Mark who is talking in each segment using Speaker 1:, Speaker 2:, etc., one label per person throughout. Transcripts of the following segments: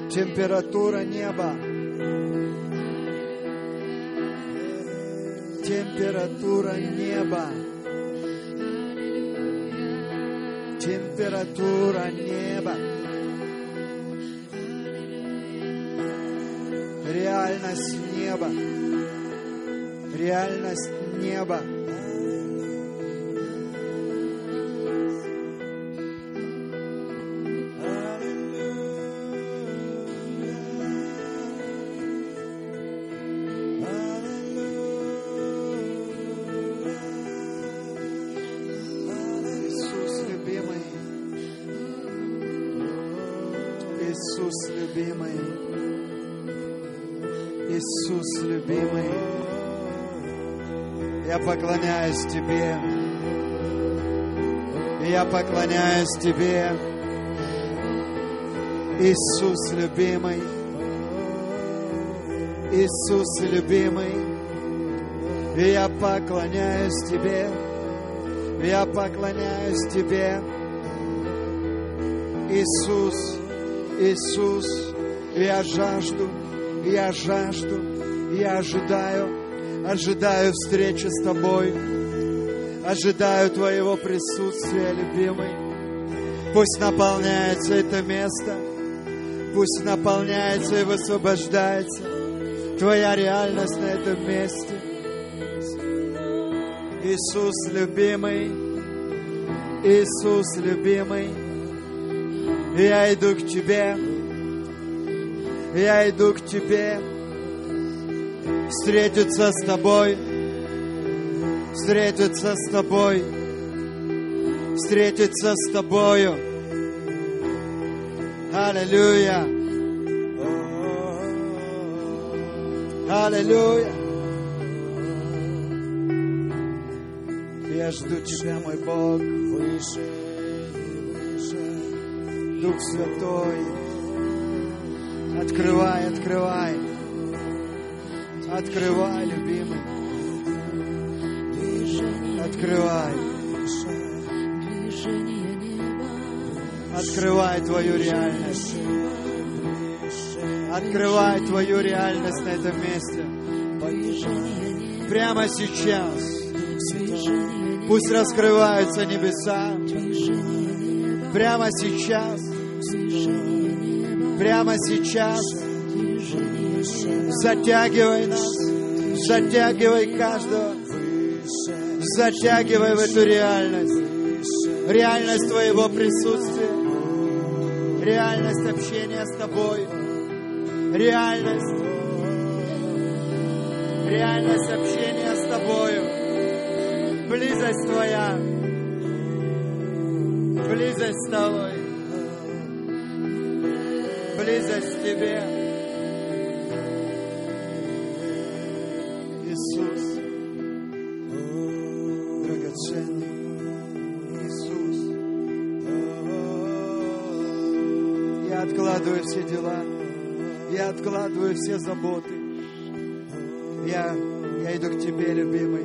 Speaker 1: Температура неба. Температура неба. Температура неба. Реальность неба. Реальность неба. Иисус, любимый. Иисус, любимый. Я поклоняюсь Тебе. Я поклоняюсь Тебе. Иисус, любимый. Иисус, любимый. Я поклоняюсь Тебе. Я поклоняюсь Тебе. Иисус, Иисус, я жажду, я ожидаю встречи с Тобой, ожидаю Твоего присутствия, любимый. Пусть наполняется это место, пусть наполняется и высвобождается Твоя реальность на этом месте. Иисус, любимый, Иисус, любимый. Я иду к Тебе, я иду к Тебе, встретиться с Тобой, встретиться с Тобой, встретиться с Тобою. Аллилуйя! Аллилуйя! Я жду Тебя, мой Бог, Дух Святой, открывай, открывай, открывай, любимый, открывай, открывай Твою реальность, открывай Твою реальность на этом месте, прямо сейчас, пусть раскрываются небеса, прямо сейчас, прямо сейчас, затягивай нас, затягивай каждого, затягивай в эту реальность, реальность Твоего присутствия, реальность общения с Тобой, реальность общения с Тобою, близость Твоя, близость с Тобой, близость к Тебе. Иисус, драгоценный Иисус, я откладываю все дела, я откладываю все заботы, я иду к Тебе, любимый,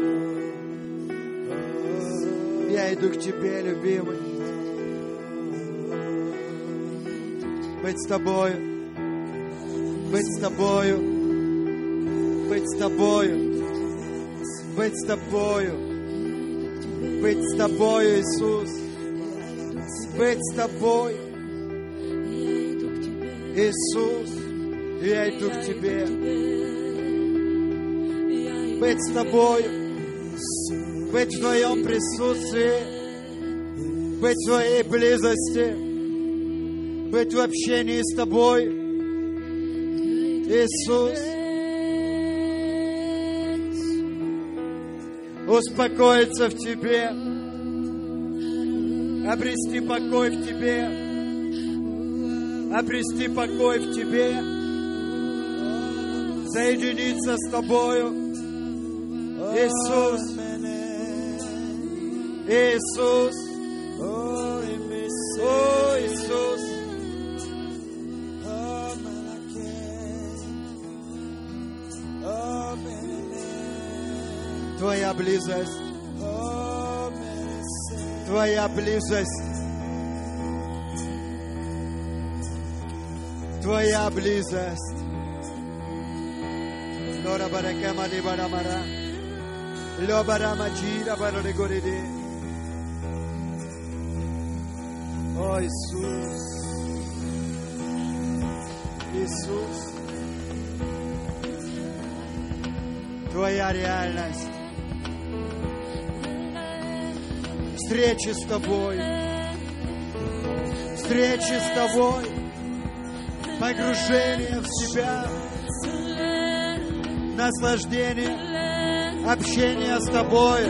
Speaker 1: я иду к Тебе, любимый. Быть с Тобою, быть с Тобою, быть с Тобою, быть с Тобою, быть с Тобою, Иисус, быть с Тобою, Иисус, я иду к Тебе, быть с Тобою, быть в Твоем присутствии, быть в Твоей близости, быть в общении с Тобой, Иисус, успокоиться в Тебе, обрести покой в Тебе, обрести покой в Тебе, соединиться с Тобою, Иисус, Иисус, о Иисус, Твоя близость, Твоя близость, Твоя близость. О, Иисус. Иисус. Твоя реальность. Встречи с Тобой. Встречи с Тобой. Погружение в Тебя. Наслаждение. Общение с Тобой.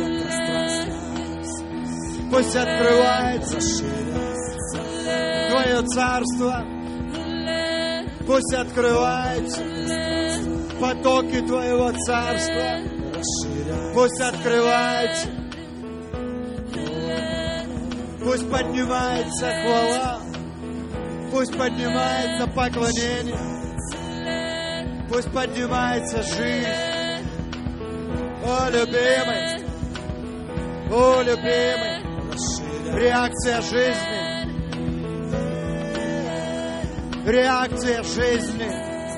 Speaker 1: Пусть открывается Твое Царство. Пусть открываются потоки Твоего Царства. Пусть открываются. Пусть поднимается хвала. Пусть поднимается поклонение. Пусть поднимается жизнь. О, любимый. О, любимый. Реакция жизни. Реакция жизни.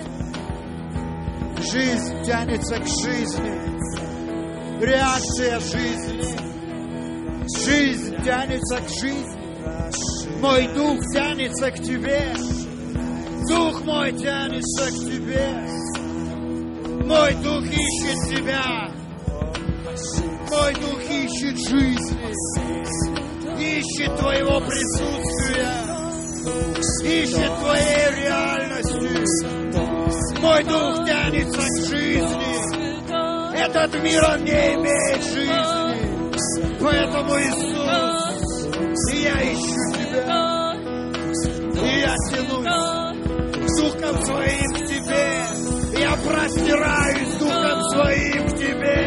Speaker 1: Жизнь тянется к жизни. Реакция жизни. Жизнь тянется к жизни. Мой дух тянется к Тебе. Дух мой тянется к Тебе. Мой дух ищет Тебя. Мой дух ищет жизни. Ищет Твоего присутствия. Ищет Твоей реальности. Мой дух тянется к жизни. Этот мир, он не имеет жизни. Поэтому, Иисус, я ищу Тебя. И я тянусь Духом Своим к Тебе. Я простираюсь Духом Своим к Тебе.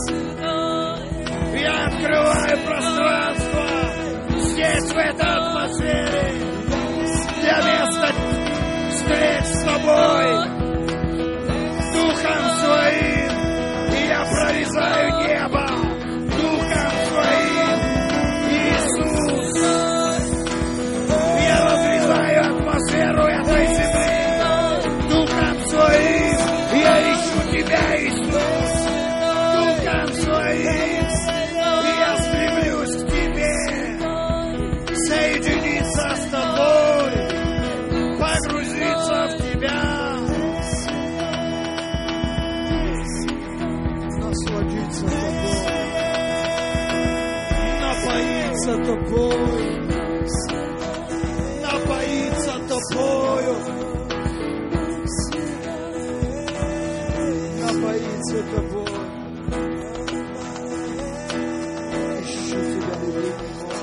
Speaker 1: Я открываю пространство здесь, в этой атмосфере, для места встреч с Тобой, Духом Своим, и я прорезаю небо Духом Своим, Иисус. Я разрезаю атмосферу этой земли Духом Своим, я ищу Тебя, Иисус, Духом Своим, и я стремлюсь к Тебе, соединиться с Тобой, погрузиться в Тебя, насладиться Тобой, напоиться Тобою, напоиться Тобой. Ищу Тебя, любимый мой.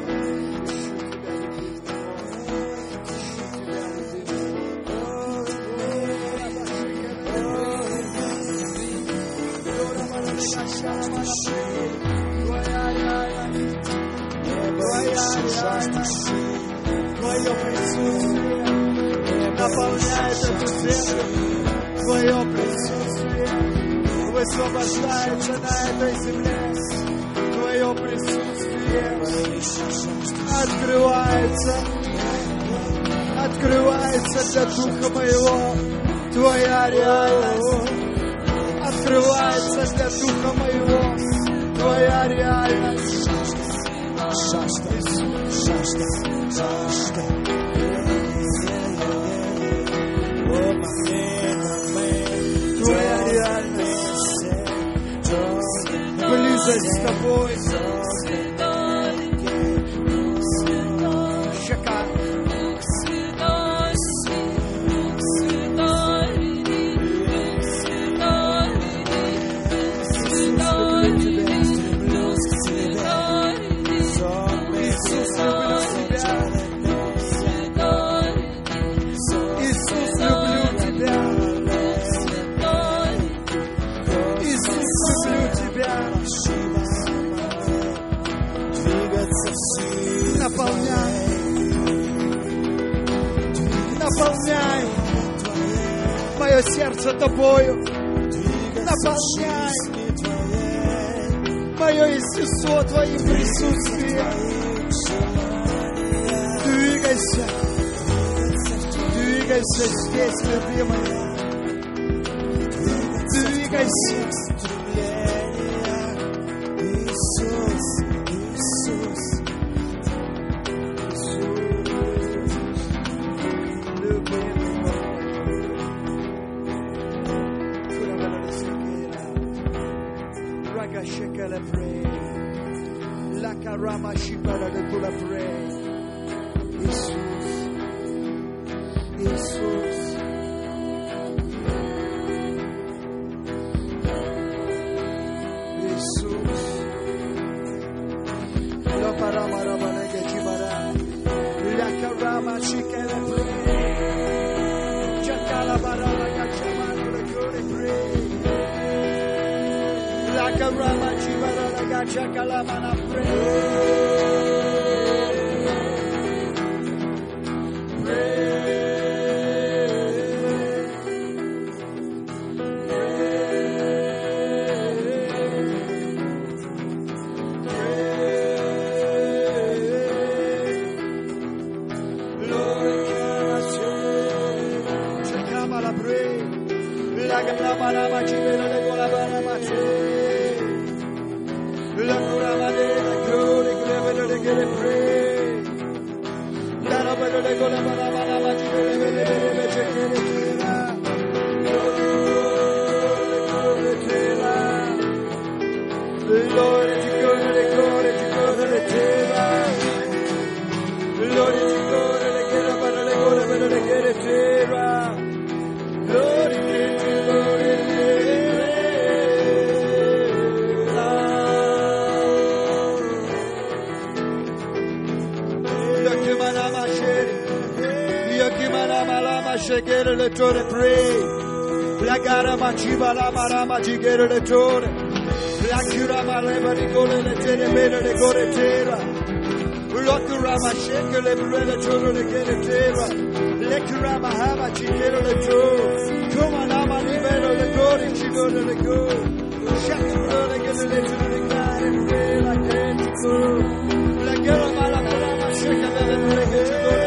Speaker 1: Твое присутствие наполняет эту землю. Твое присутствие высвобождается на этой земле. Твое присутствие открывается для духа моего. Твоя реальность открывается для духа моего. Твоя реальность. Твоя реальность. Близость с Тобой. Наполняй мое сердце Тобою. Наполняй мое естество Твоим присутствием. Двигайся двигайся здесь, любимая. Двигайся.
Speaker 2: Иисус, Иисус.
Speaker 1: Любимый Бог. Ragashekele pray. La karama shibara de tula pray.
Speaker 2: Иисус, Иисус.
Speaker 1: Иисус. La parama rabana ke chibara. La karama shikele pray. Chakala barala gachamano de glory pray. La karama chibara la gachakala mana Shekere le tore pray. La gara machiba la marama jigere le tore. La kura maleva di gole le tere bene le gore tera. Lokura ma sheke le bre le tore le gere tera. Le kura ma hama jigere le tore. Kuma nama li bene le gore jigere le go. Shake le gere le tore le gare bre la gere go. La gara malama sheke le bre le tore.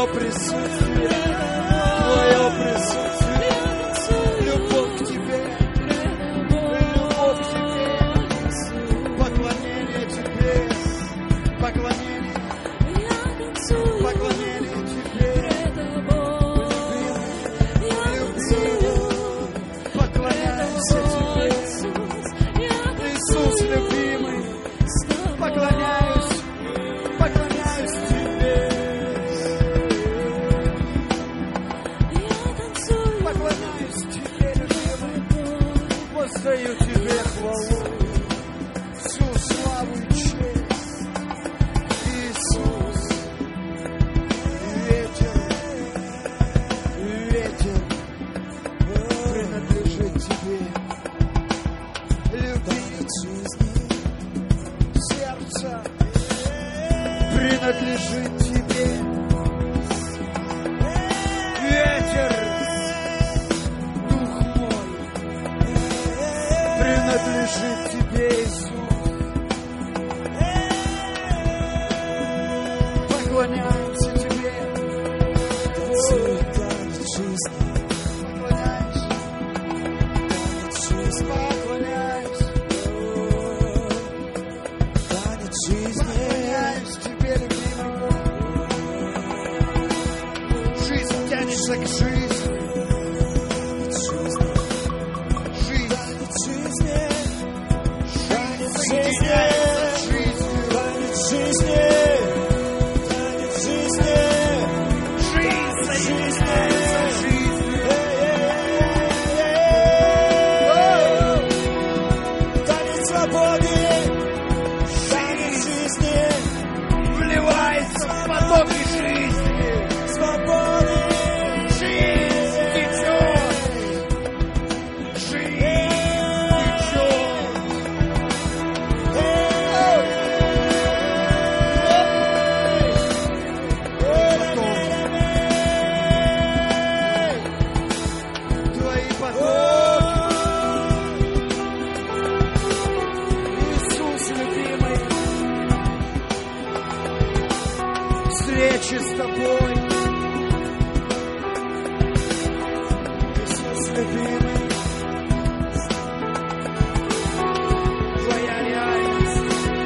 Speaker 1: Твое присутствие, Твое присутствие, любовь к Тебе, любовь к Тебе, поклонение Тебе, поклонение, поклонение Тебе, любимый, поклоняемся Тебе, Иисус любимый, поклоняюсь Тебе. Поклоняюсь Тебе, любимый, воздаю Тебе хвалу, всю славу и честь. Иисус, ветер принадлежит Тебе. Любимый, сердце принадлежит Тебе. Ветер, дух мой, принадлежит Тебе, Иисус. Поклоняемся Тебе. Поклоняемся Тебе, любимый. Жизнь тянется к жизни. Соединяется с жизнью. Жизнь соединяется с жизнью. Танец свободы, танец жизни, вливается в потоки жизни. Свободы, жизнь течет. Жизнь Твои потоки. Иисус любимый, встречи с Тобой. Иисус любимый, Твоя реальность.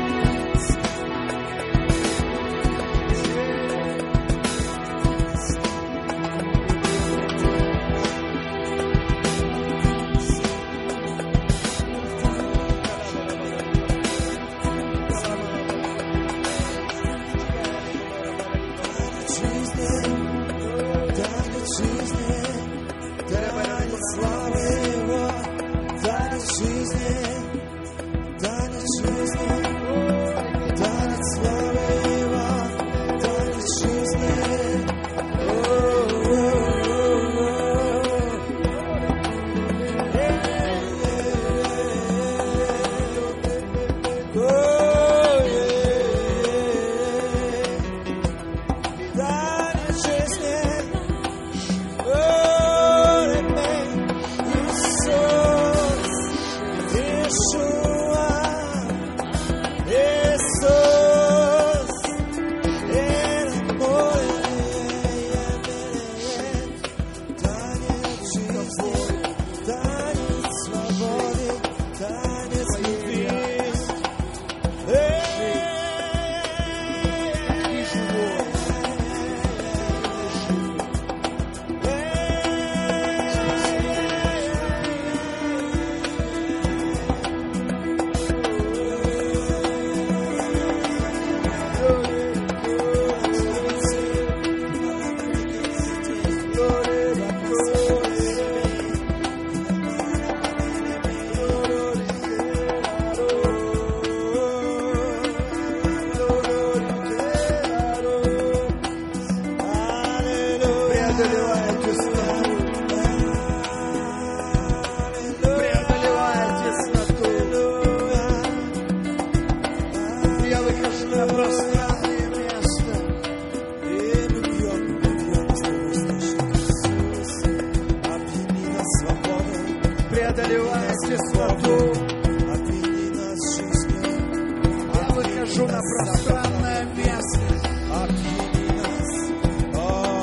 Speaker 1: преодолевая тесноту. Я выхожу на пространное место.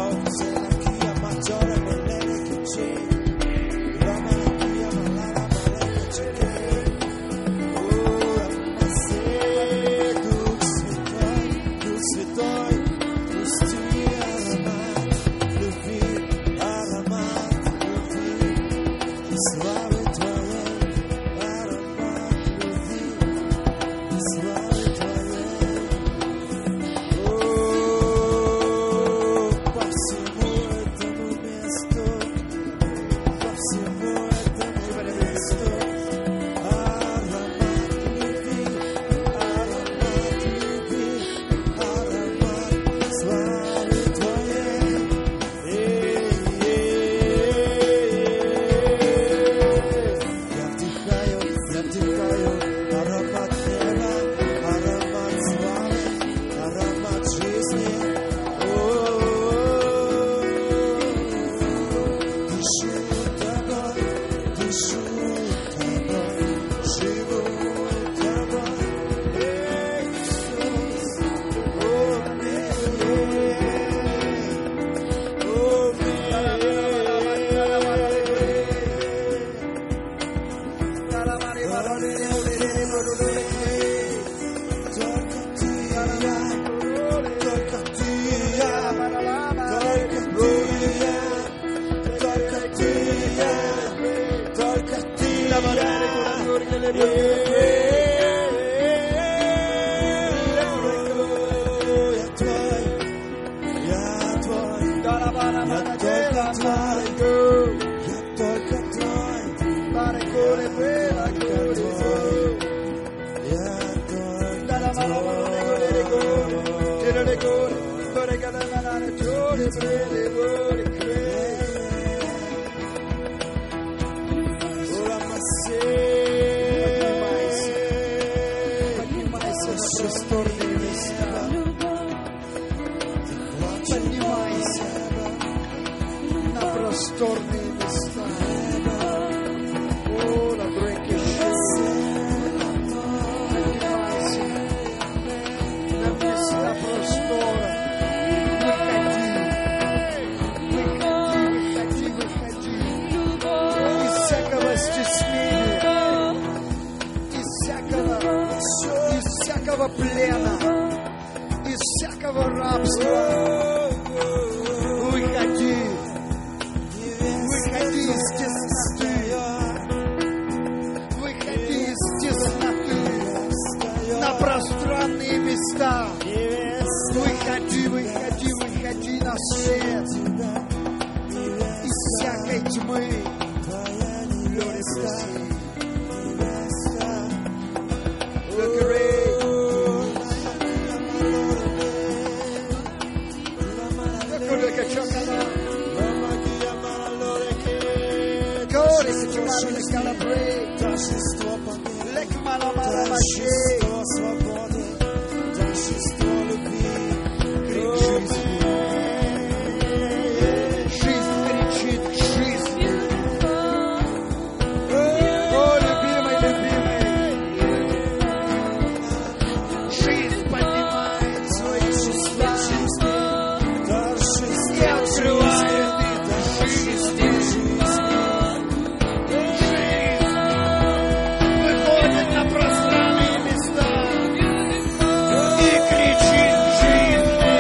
Speaker 1: Поднимайся на просторные места. О, на бреке поднимайся на места простора. Выходи. Из всякого стеснения, из всякого плена, из всякого рабства. Выходи из тесноты. Выходи из тесноты на пространные места. Выходи на свет. Из всякой тьмы.
Speaker 2: Торжество свободы, торжество любви.
Speaker 1: Жизнь кричит к жизни. О, любимый. Жизнь поднимает свои чувства и открывает жизнь. Выходит на пространные места и кричит к жизни.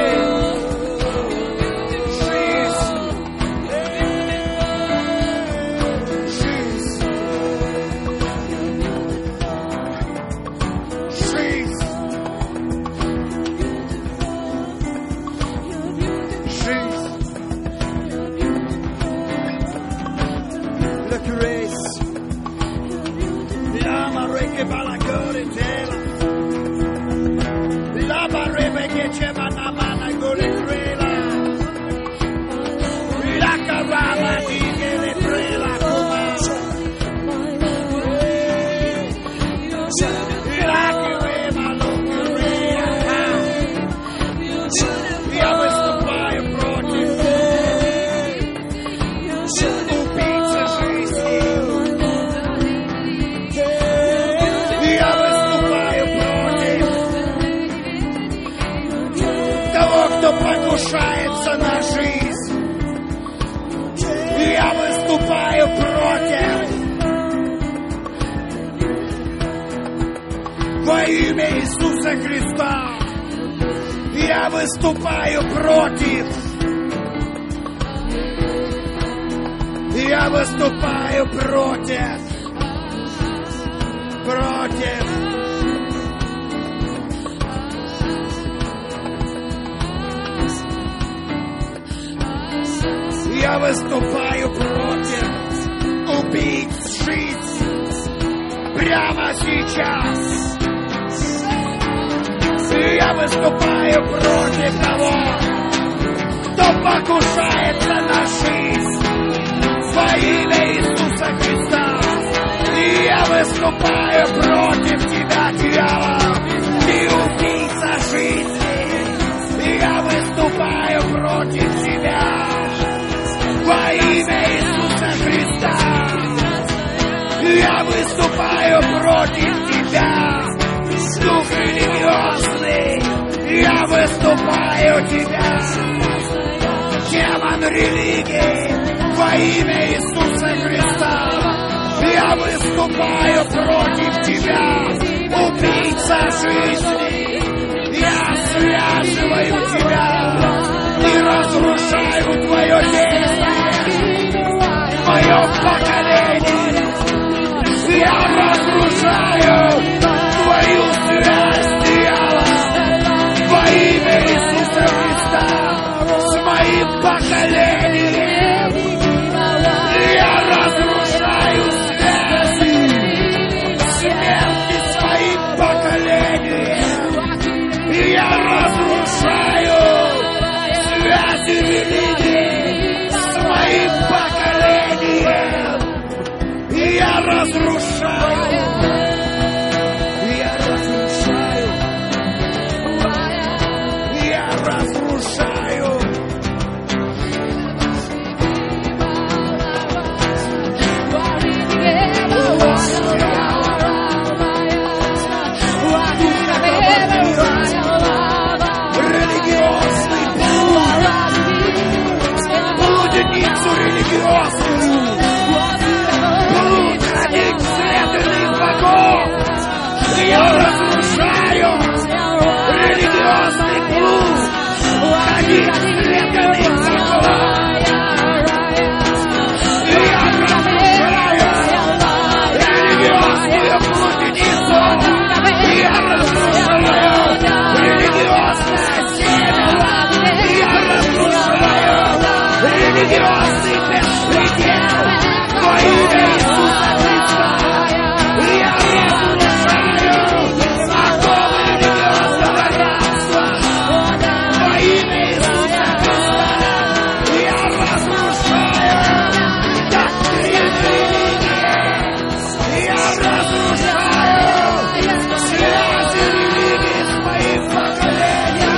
Speaker 1: Look, race. Lama reke balagore tela. Lama rebe che c'è mana gore trela. La carama di che le prela comincia. La crema lo crema. Я выступаю против убийцы жизни. Я выступаю против того, кто покушается на жизнь. Я выступаю против во имя Иисуса Христа. Я выступаю против. Я выступаю против. Я выступаю против убийц жизни прямо сейчас. Я выступаю против того, кто покушается на жизнь во имя Иисуса Христа. Я выступаю против тебя, дьявол, ты убийца жизни. Я выступаю против тебя во имя Иисуса Христа. Я выступаю против тебя, дух религиозный. Я выступаю тебя, демон религии, во имя Иисуса Христа. Я выступаю против тебя, убийца жизни. Я связываю тебя и разрушаю твое действие, в моем поколении. Я разрушаю своим поколением. Я разрушаю связи своим поколением. Я разрушаю связи религии своим поколением. Я разрушаю. Я разрушаю религиозный блуд, ходить средственных богов. Я разрушаю религиозную блудницу. Я разрушаю религиозное семя. Я разрушаю религиозный беспредел во имя Иисуса Христа. Я разрушаю законы религиозного рабства во имя Иисуса Христа. Я разрушаю доктрины религии. Я разрушаю связи религии с моим поколением.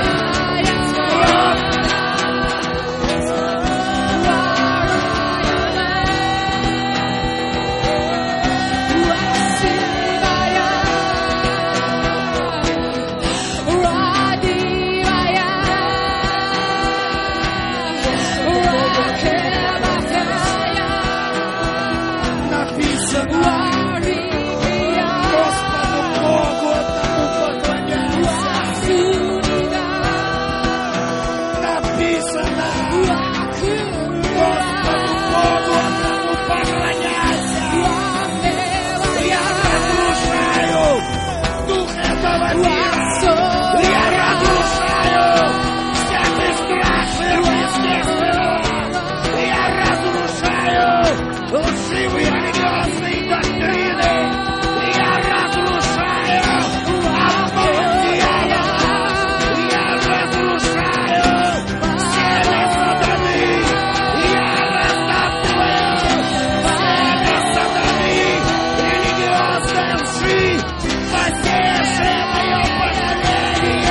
Speaker 1: Лживые религиозные доктрины. Я разрушаю обман дьявола. Я разрушаю семя сатаны. Я раздавлю семя сатаны. Религиозная лжи, посеявшая мое поколение.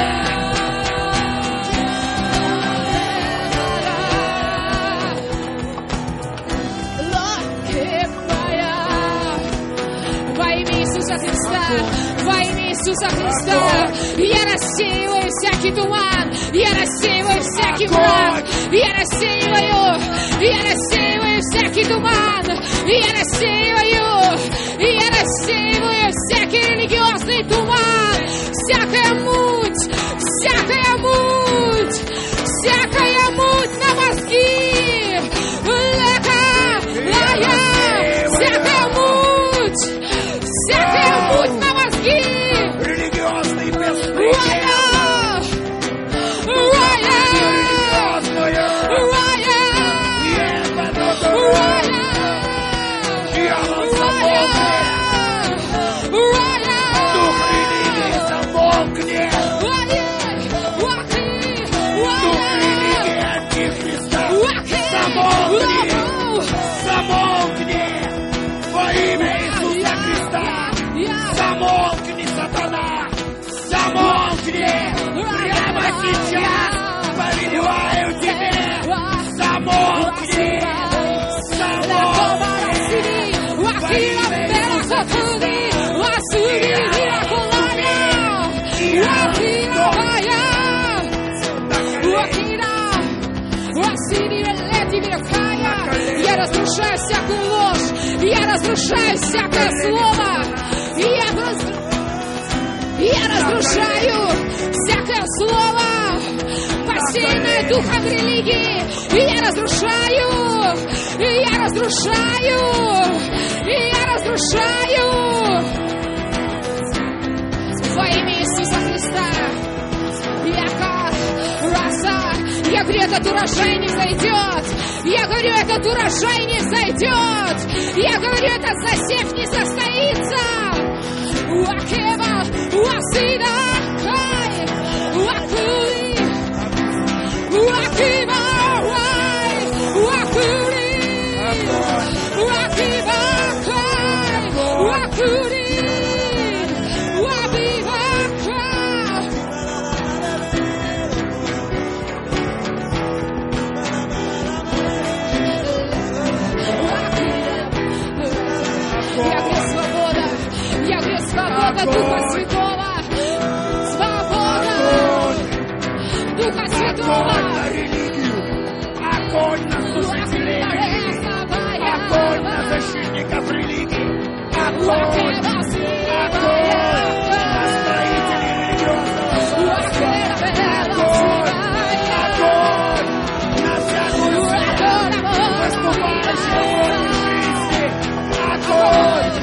Speaker 3: Во имя Иисуса Христа я рассеиваю всякий туман, я рассеиваю всякий мрак, я рассеиваю всякий туман, я рассеиваю всякий религиозный туман, всякая муть на мозги, всякая муть на мозги,
Speaker 1: Религиозный беспредел. Дьявол дух религии замолкни. Дух религии антихриста замолкни во имя Иисуса Христа. Замолкни, сатана! Замолкни! Прямо сейчас повелеваю тебе! Замолкни!
Speaker 3: Я разрушаю всякую ложь, я разрушаю всякое слово, я разрушаю всякое слово, посеянное духом религии, я разрушаю во имя Иисуса Христа. Я Я говорю, этот урожай не зайдет. Я говорю, этот урожай не зайдет. Я говорю, этот засев не состоится. Уакева, уасида, хай, уакули, уакева, хай, уакули, уакева, хай, уакули, уабива, хай. Я говорю, свобода. Я говорю, свобода Духа Святого. Свобода Духа Святого.
Speaker 1: Огонь на служителей религии. Огонь на защитников религии. Огонь. Огонь на строителей религиозного огонь. Огонь на всякую смерть, наступающую волю жизни. Огонь.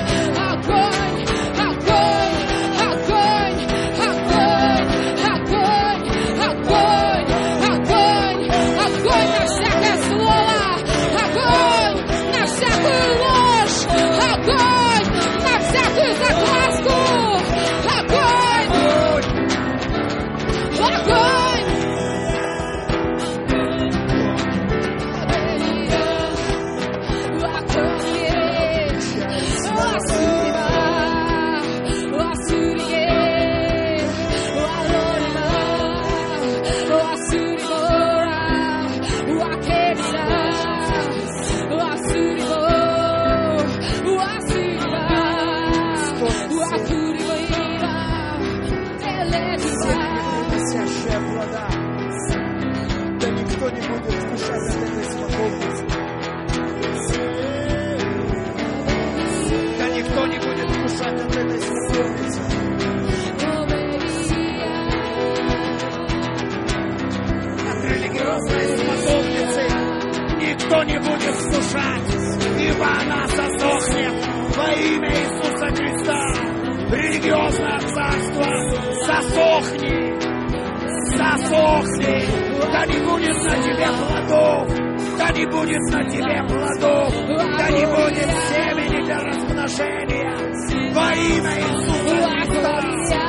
Speaker 1: Никто не будет вкушать, ибо она засохнет во имя Иисуса Христа. Религиозное царство, засохни, засохни, да не будет на тебе плодов, да не будет на тебе плодов, да не будет семени для размножения во имя Иисуса Христа.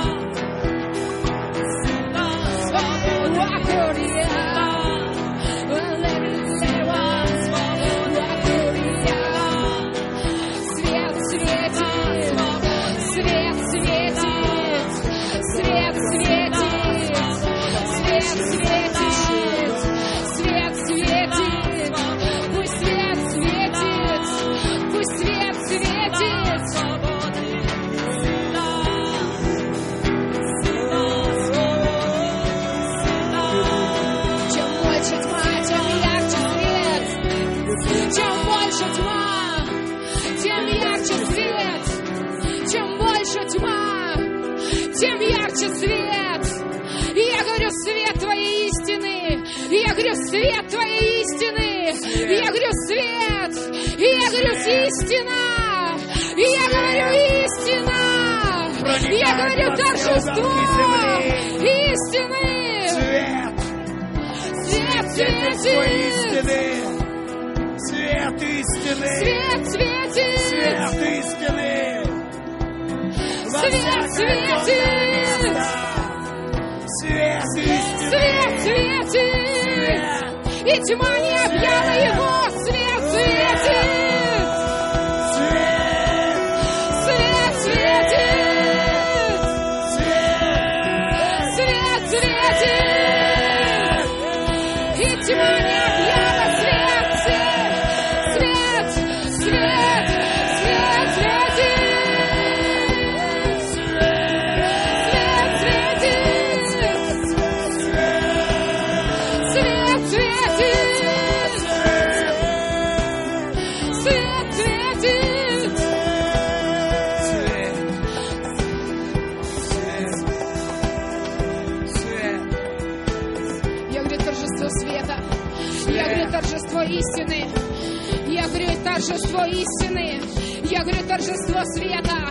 Speaker 1: Тем ярче свет. И я говорю, свет Твоей истины. И я говорю, свет Твоей истины. И я говорю, свет. И я говорю, истина. И я говорю, истина. И я говорю, торжество истины. Свет светит. Свет истины.
Speaker 3: Свет светит.
Speaker 1: Свет истины.
Speaker 3: Свет светит!
Speaker 1: Свет истины!
Speaker 3: Свет светит! И тьма не объяла его! Свет светит! Свет светит! Свет светит! И тьма не объяла! Свет! Свет! Свет! Свет светит! Торжество истины. Я говорю, торжество истины. Я говорю, торжество света.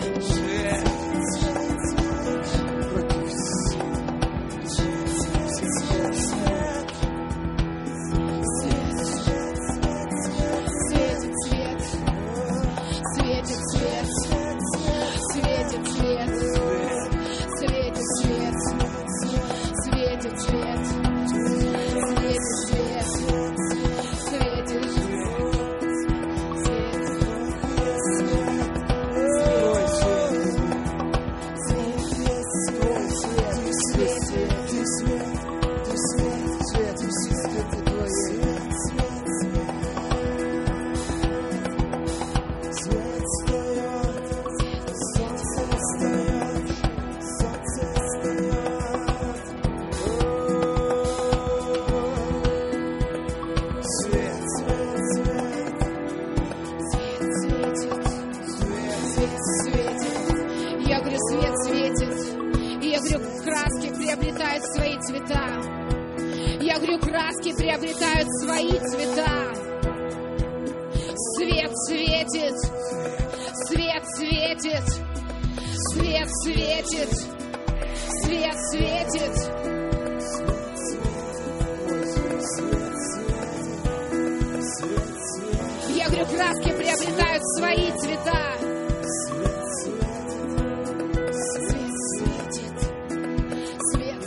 Speaker 3: краски приобретают свои цвета. Свет светит, свет светит, свет светит, свет светит. Я говорю, краски приобретают свои цвета. Свет светит, свет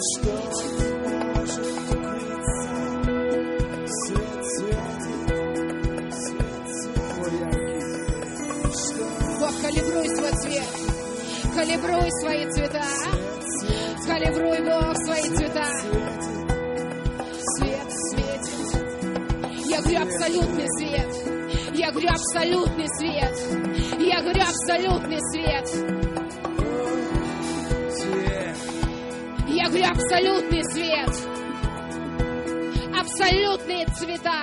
Speaker 3: светит. Бог, калибруй свой цвет, калибруй свои цвета, калибруй, Бог, свои цвета. Свет светит. Я говорю, абсолютный свет. Я говорю, абсолютный свет. Я говорю, абсолютный свет. Я говорю, абсолютный свет. Абсолютные цвета.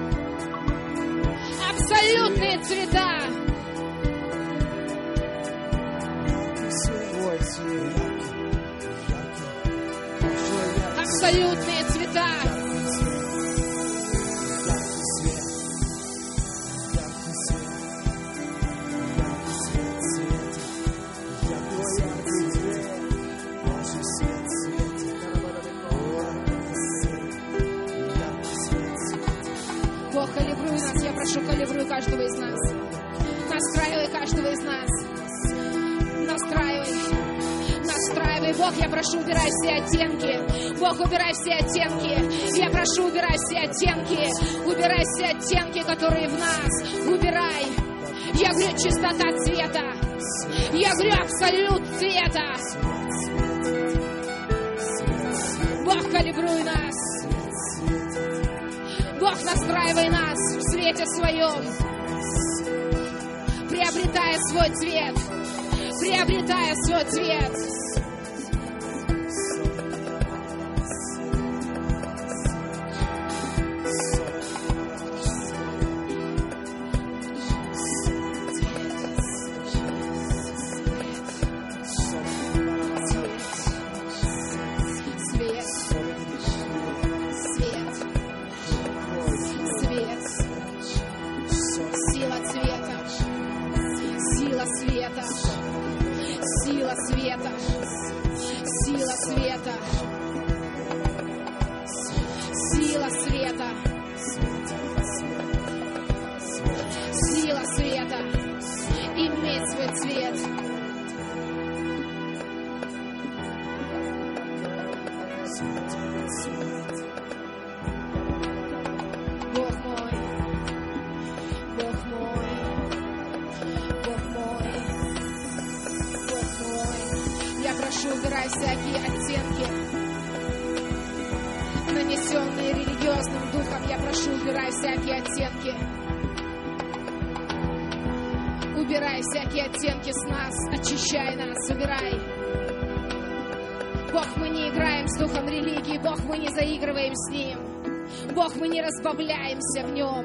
Speaker 3: Абсолютные цвета. Абсолютные цвета. Бог, калибруй нас, я прошу, калибруй каждого из нас. Настраивай каждого из нас. Настраивай. Настраивай. Бог, я прошу, убирай все оттенки. Бог, убирай все оттенки. Я прошу, убирай все оттенки. Убирай все оттенки, которые в нас. Убирай. Я говорю, чистота цвета. Я говорю, абсолют цвета. Бог, калибруй нас. Бог, настраивай нас в свете своем, приобретая свой цвет, приобретая свой цвет. Убирай всякие оттенки, нанесенные религиозным духом. Я прошу, убирай всякие оттенки. Убирай всякие оттенки с нас, очищай нас, убирай. Бог, мы не играем с духом религии, Бог, мы не заигрываем с ним. Бог, мы не разбавляемся в нем.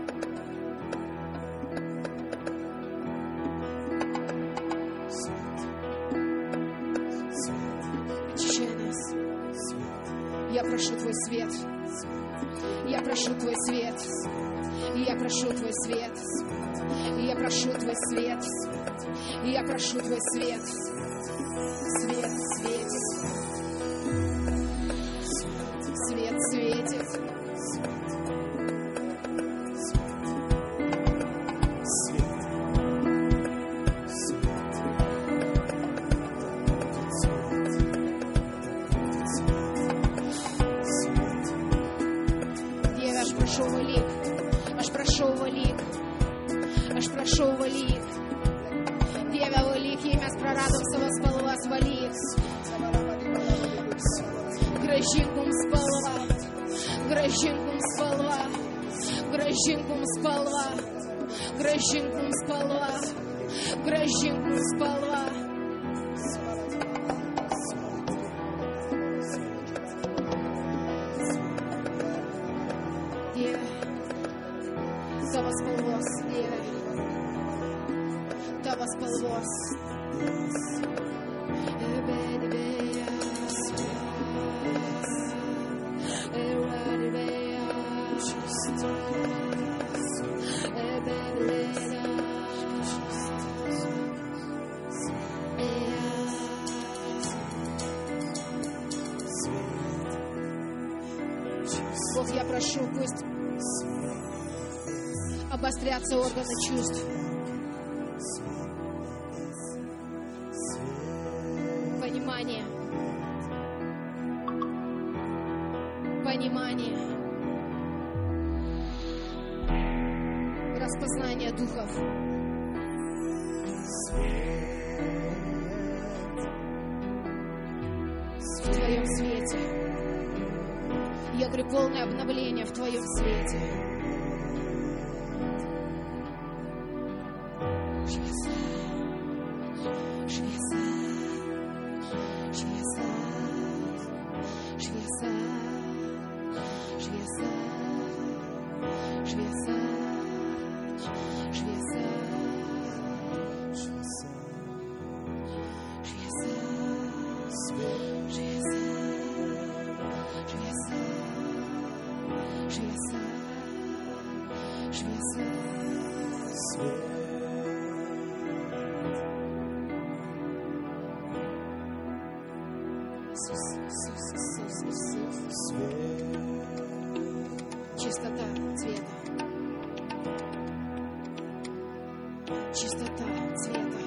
Speaker 3: Я прошу Твой свет. Я прошу Твой свет. Я прошу Твой свет. Я прошу Твой свет. Я прошу Твой свет. Свет светит. Свет светит. Грещенком спала, грещенком спала, грещенком спала. Тава спалвос, Тава спалвос. Everybody, Бог, я прошу, пусть обострятся органы чувств. Понимание. Распознание духов. В Твоем свете. Я говорю, полное обновление в Твоем свете. Чистота цвета. Чистота цвета.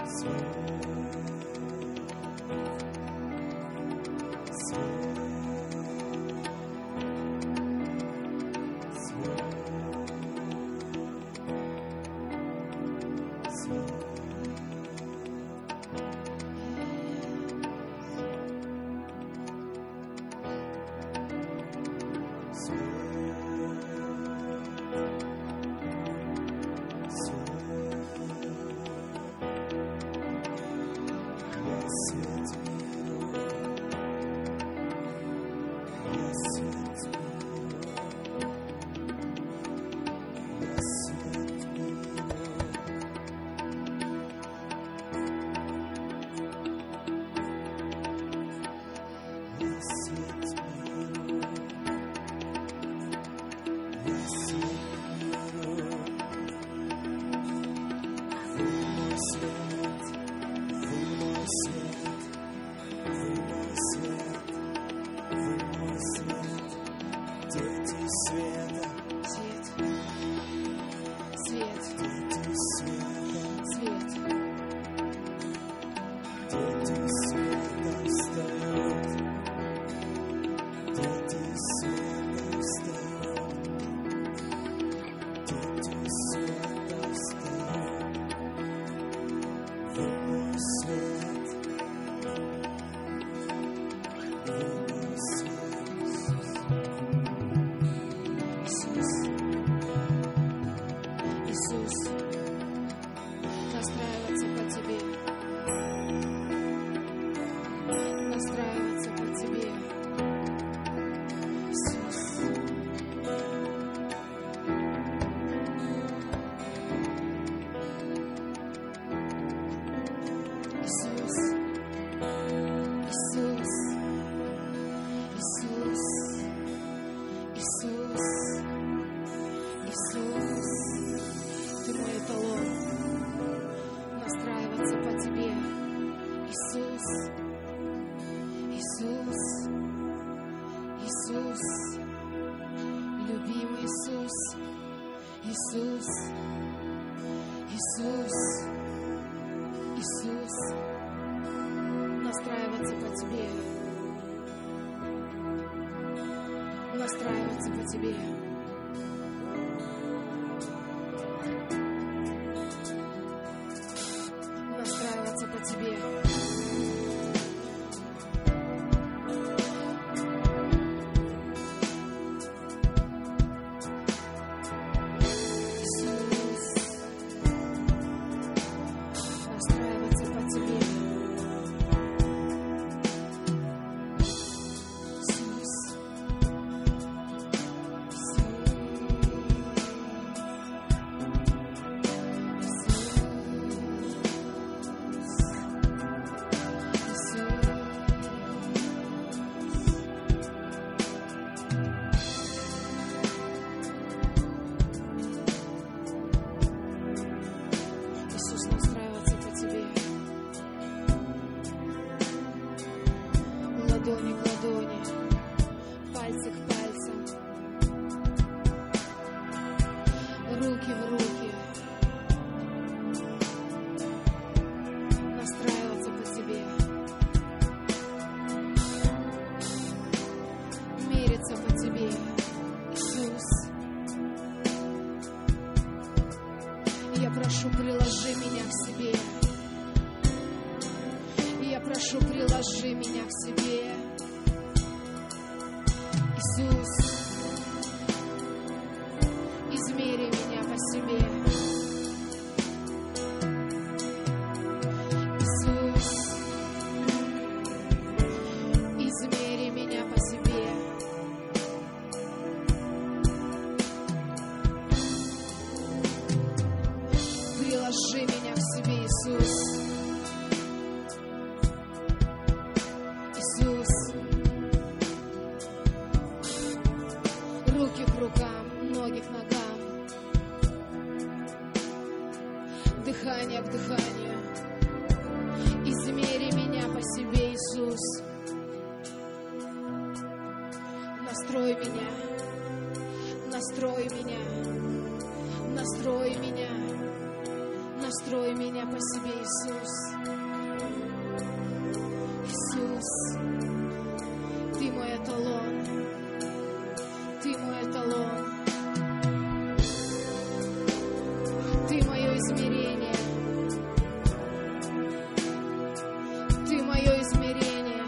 Speaker 3: Настраиваться по тебе. Настраиваться по тебе. Иисус. Я прошу, приложи меня к себе. Я прошу, приложи меня к себе. Иисус, измери меня по себе. Иисус, измери меня по себе. Приложи меня к себе, Иисус. Иисус, руки к рукам, ноги к ногам, дыхание к дыханию. Измери меня по себе, Иисус. Настрой меня, настрой меня, настрой меня, настрой меня по себе, Иисус. Иисус, Ты мой эталон, Ты мой эталон, Ты мое измерение, Ты мое измерение,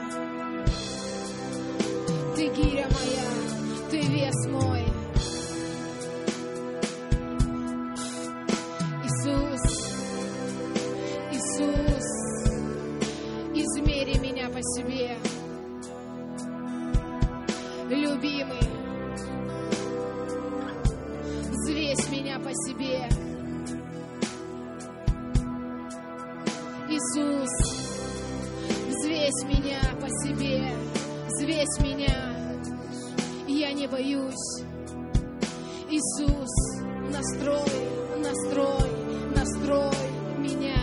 Speaker 3: Ты гиря моя, Ты вес мой. Иисус, Иисус, измери меня по себе. Любимый, взвесь меня по себе. Иисус, взвесь меня по себе, взвесь меня, я не боюсь. Иисус, настрой, настрой, настрой меня.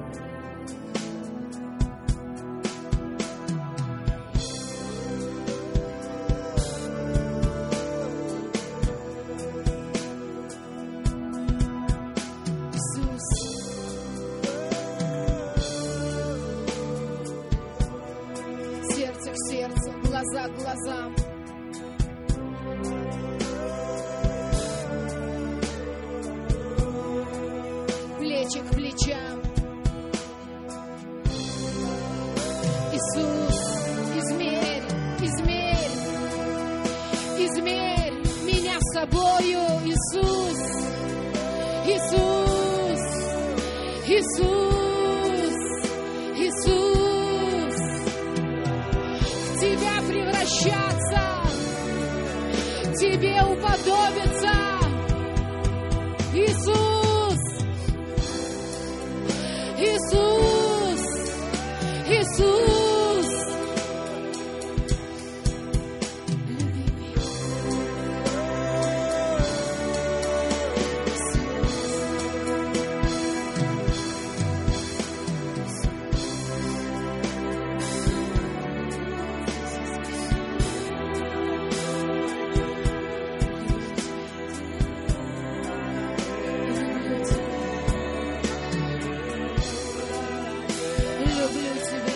Speaker 3: Иисус, сердце к сердцу, глаза к глазам. Плечи к плечам. Иисус, измерь, измерь, измерь меня собою, Иисус, Иисус, Иисус, Иисус, в Тебя превращаться, Тебе уподобиться, Иисус, Иисус, Иисус, любимый. Люблю тебя.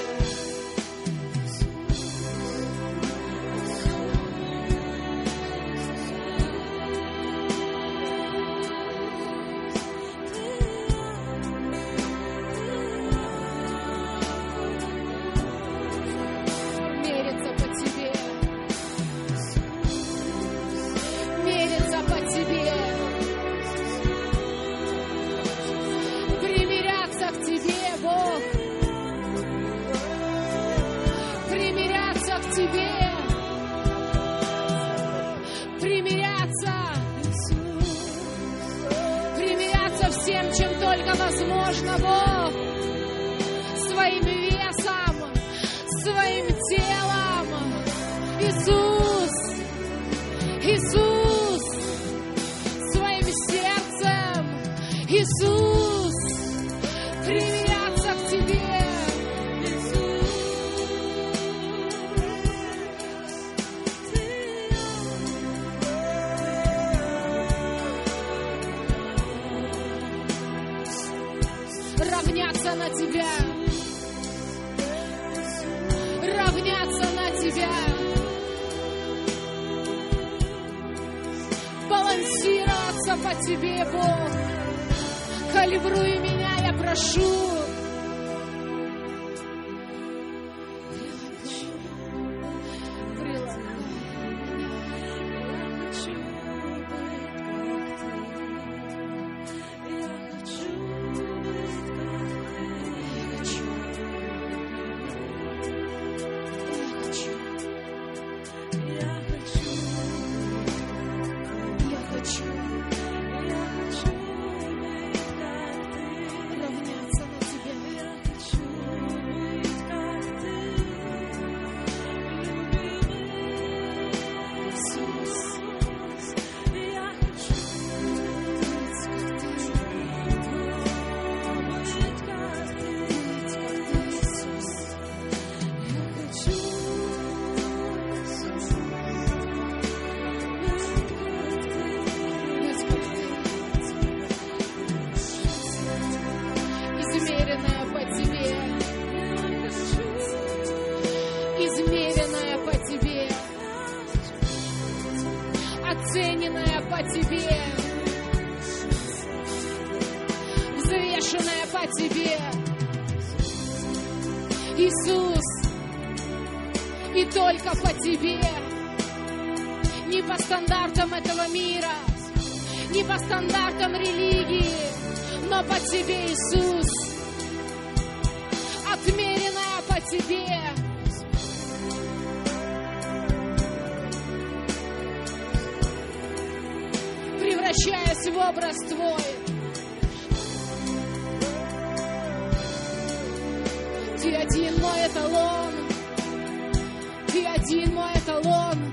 Speaker 3: Мериться по тебе, мериться по тебе, примиряться к тебе, Бог, примиряться к тебе, примиряться всем, чем только возможно, Бог, своим весом, своим телом, Иисус, Иисус, своим сердцем, Иисус, примиряться к тебе, равняться на тебя, равняться на тебя, балансироваться по тебе, Бог, Калибруй меня, я прошу. Измеренная по тебе, оцененная по тебе, взвешенная по тебе, Иисус, и только по тебе, не по стандартам этого мира, не по стандартам религии, но по тебе, Иисус, отмеренная по тебе. Превращаясь в образ Твой. Ты один мой эталон. Ты один мой эталон.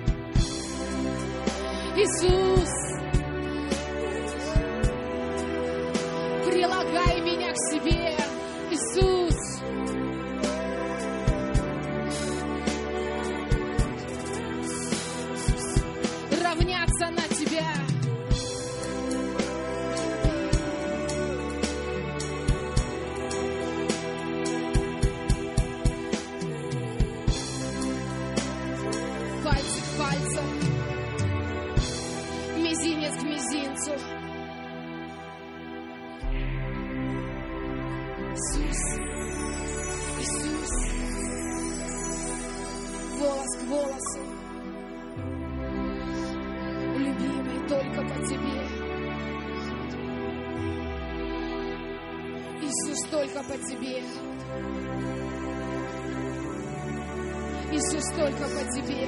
Speaker 3: Иисус, прилагай меня к себе. Иисус, равняться на Тебя. Мизинец к мизинцу. Иисус, Иисус, волос к волосу. Любимый только по тебе. Иисус, только по тебе. Иисус, только по тебе.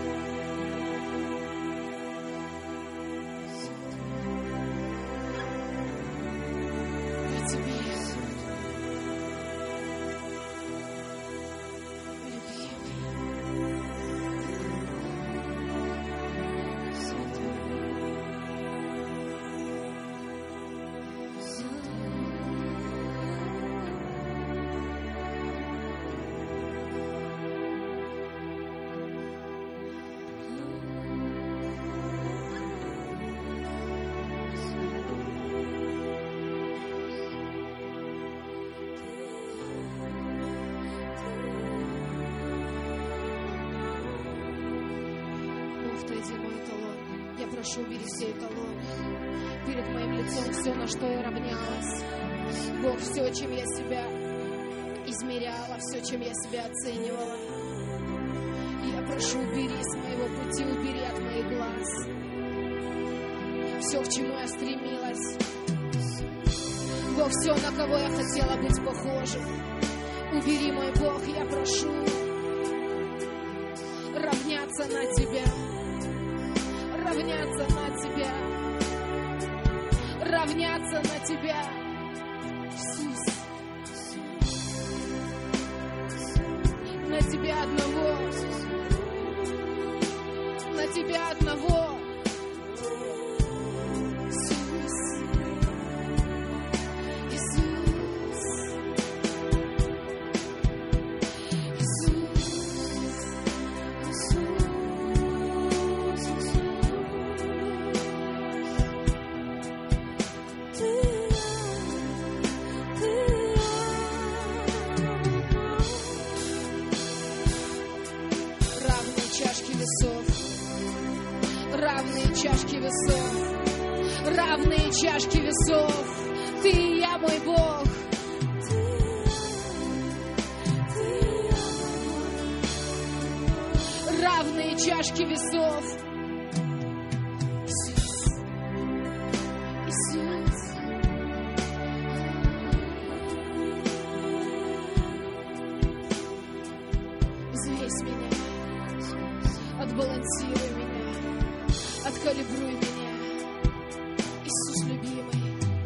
Speaker 3: Прошу, убери все эталоны. Перед моим лицом все, на что я равнялась. Бог, все, чем я себя измеряла, все, чем я себя оценивала. Я прошу, убери с моего пути, убери от моих глаз. Все, к чему я стремилась. Бог, все, на кого я хотела быть похожим. Убери, мой Бог, я прошу. Равняться на Тебя. Равняться на Тебя, равняться на Тебя, Иисус, на Тебя одного, на Тебя одного, Иисус, Иисус, Иисус. Равные чашки весов, Ты и я, мой Бог. Равные чашки весов. Иисус. Взвесь меня, отбалансируй меня, откалибруй меня, Иисус любимый.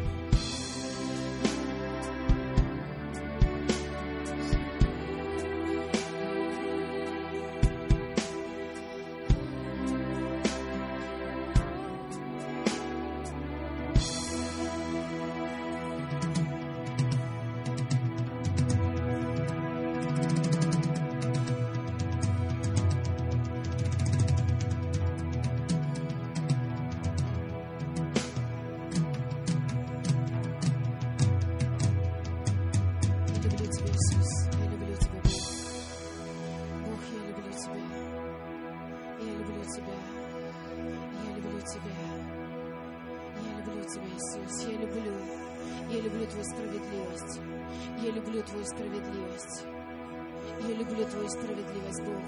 Speaker 3: Я люблю Твою справедливость, Бог.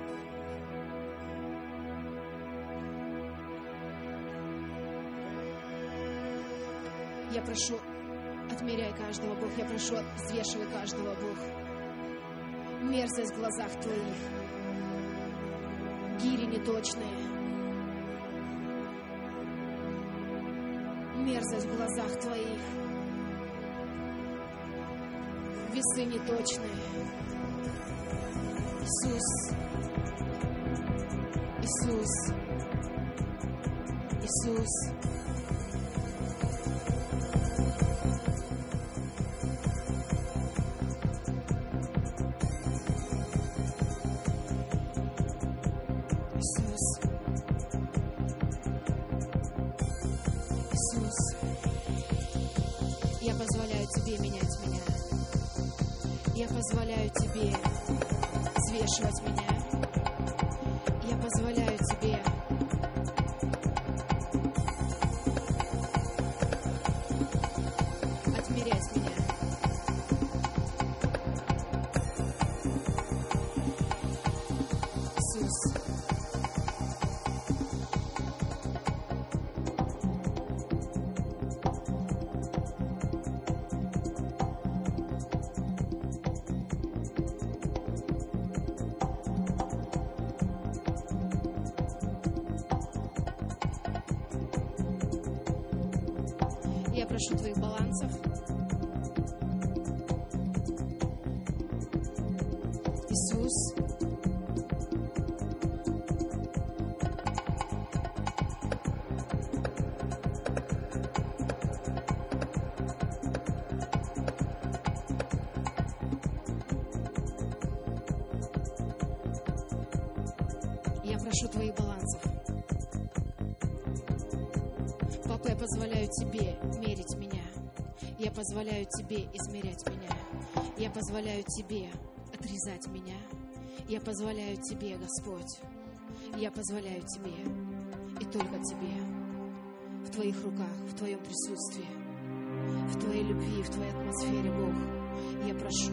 Speaker 3: Я прошу, отмеряй каждого, Бог. Я прошу, взвешивай каждого, Бог. Мерзость в глазах Твоих. Гири неточные. Мерзость в глазах Твоих. Весы неточные. Иисус. Иисус. Иисус. Я позволяю Тебе менять меня. Я позволяю Тебе взвешивать меня. Я позволяю Тебе отмерять меня. Иисус. Я прошу Твоих балансов. Иисус. Я прошу Твоих балансов. Папа, я позволяю Тебе мерить меня. Я позволяю Тебе измерять меня. Я позволяю Тебе отрезать меня. Я позволяю Тебе, Господь. Я позволяю Тебе и только Тебе. В Твоих руках, в Твоем присутствии, в Твоей любви, в Твоей атмосфере, Бог. Я прошу,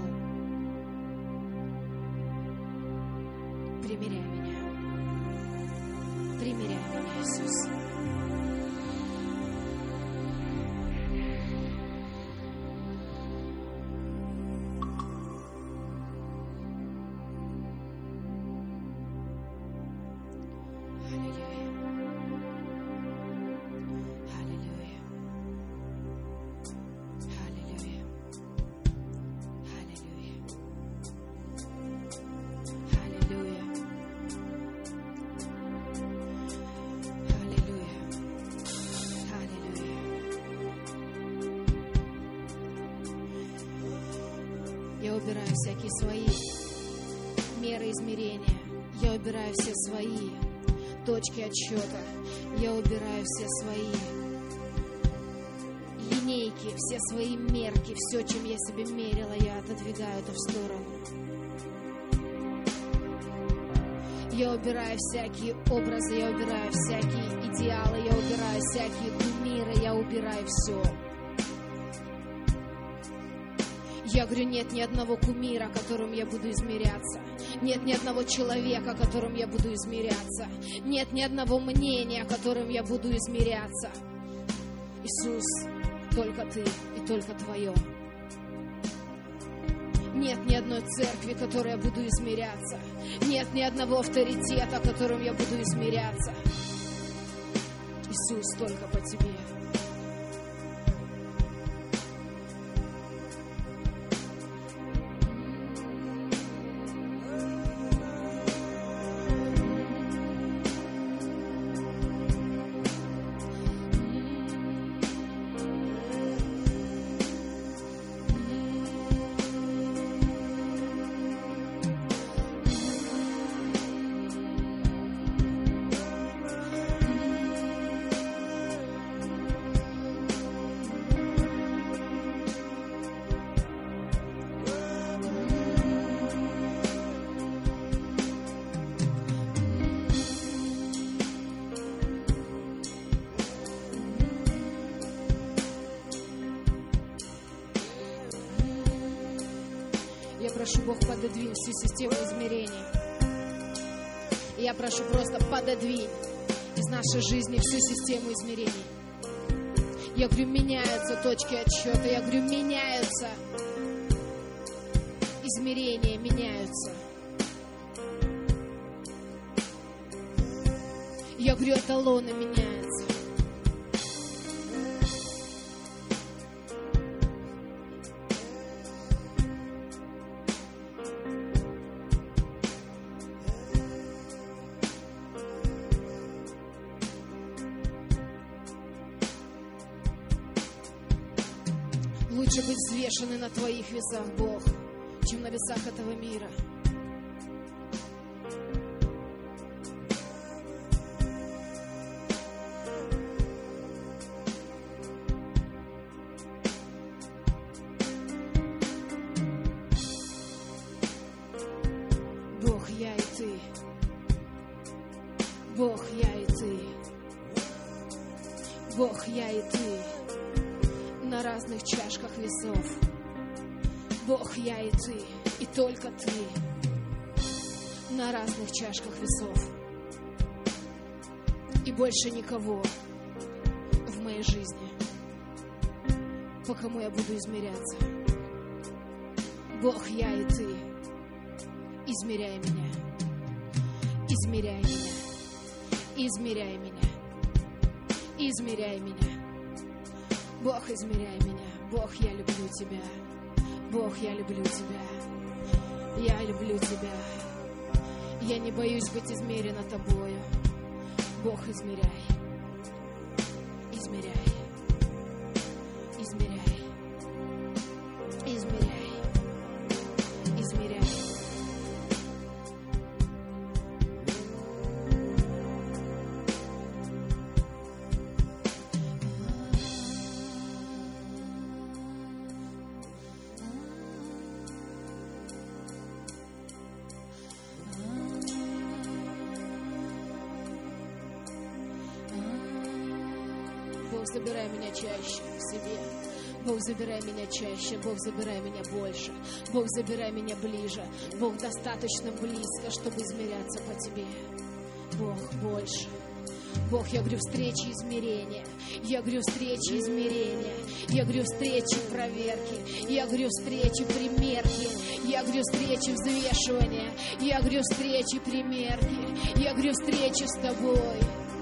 Speaker 3: примиряй меня. Примиряй меня, Иисус. Я убираю всякие свои меры измерения. Я убираю все свои точки отсчета. Я убираю все свои линейки, все свои мерки. Все, чем я себе мерила, я отодвигаю это в сторону. Я убираю всякие образы, я убираю всякие идеалы, я убираю всякие кумиры, я убираю все. Я говорю, нет ни одного кумира, которым я буду измеряться. Нет ни одного человека, которым я буду измеряться. Нет ни одного мнения, которым я буду измеряться. Иисус, только Ты и только Твое. Нет ни одной церкви, которой я буду измеряться. Нет ни одного авторитета, которым я буду измеряться. Иисус, только по Тебе. Я прошу, Бог, пододвинь всю систему измерений. И я прошу, просто пододвинь из нашей жизни всю систему измерений. Я говорю, меняются точки отсчета. Я говорю, меняются измерения, меняются. Я говорю, эталоны меняются. Лучше быть взвешенной на Твоих весах, Бог, чем на весах этого мира. Бог, я и Ты. Бог, я и Ты. Бог, я и Ты. На разных чашках весов. Бог, я и Ты, и только Ты. На разных чашках весов. И больше никого в моей жизни, по кому я буду измеряться. Бог, я и Ты. Измеряй меня. Измеряй меня. Измеряй меня. Измеряй меня. Бог, измеряй меня. Бог, я люблю Тебя. Бог, я люблю Тебя. Я люблю Тебя. Я не боюсь быть измерена Тобою. Бог, измеряй. Измеряй. Измеряй. Измеряй. Измеряй. Бог, забирай меня чаще к себе. Бог, забирай меня чаще. Бог, забирай меня больше. Бог, забирай меня ближе. Бог, достаточно близко, чтобы измеряться по Тебе. Бог, больше. Бог, я говорю, встречи измерения. Я говорю, встречи измерения. Я говорю, встречи проверки. Я говорю, встречи примерки. Я говорю, встречи взвешивания. Я говорю, встречи примерки. Я говорю, встречи с Тобой.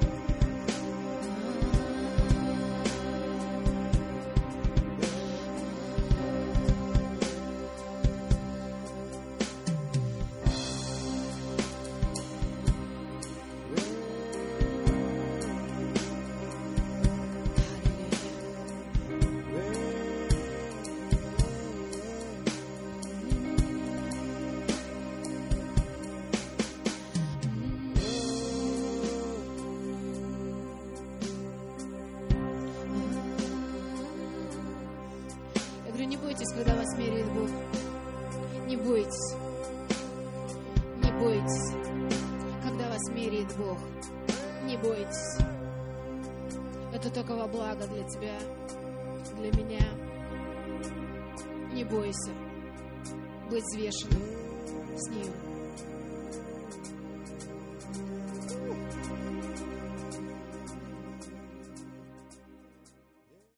Speaker 3: Не бойтесь, когда вас меряет Бог. Не бойтесь. Не бойтесь, когда вас меряет Бог. Не бойтесь. Это только во благо для тебя, для меня. Не бойся быть взвешенным с Ним.